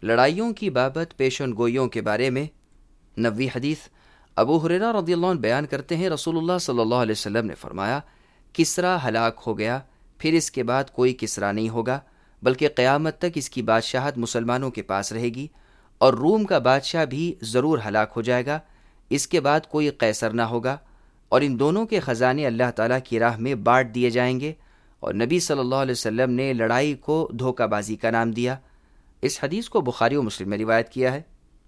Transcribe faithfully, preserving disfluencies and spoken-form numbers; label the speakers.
Speaker 1: लड़ाइयों की बाबत पेशन गोइयों के बारे में नबवी हदीस अबू हुरैरा रज़ियल्लाहु अन्हु बयान करते हैं, रसूलुल्लाह सल्लल्लाहु अलैहि वसल्लम ने फरमाया, किसरा हलाक हो गया, फिर इसके बाद कोई किसरा नहीं होगा, बल्कि क़यामत तक इसकी बादशाहत मुसलमानों के पास रहेगी, और रूम का बादशाह भी ज़रूर हलाक हो जाएगा। इसके बाद कोई कैसर ना होगा, और इन दोनों के ख़जाने अल्लाह ताला की राह में बांट दिए जाएंगे। और नबी सल्लल्लाहु अलैहि वसल्लम ने लड़ाई को धोखाबाजी का नाम दिया। इस हदीस को बुखारी और मुस्लिम में रिवायत किया है।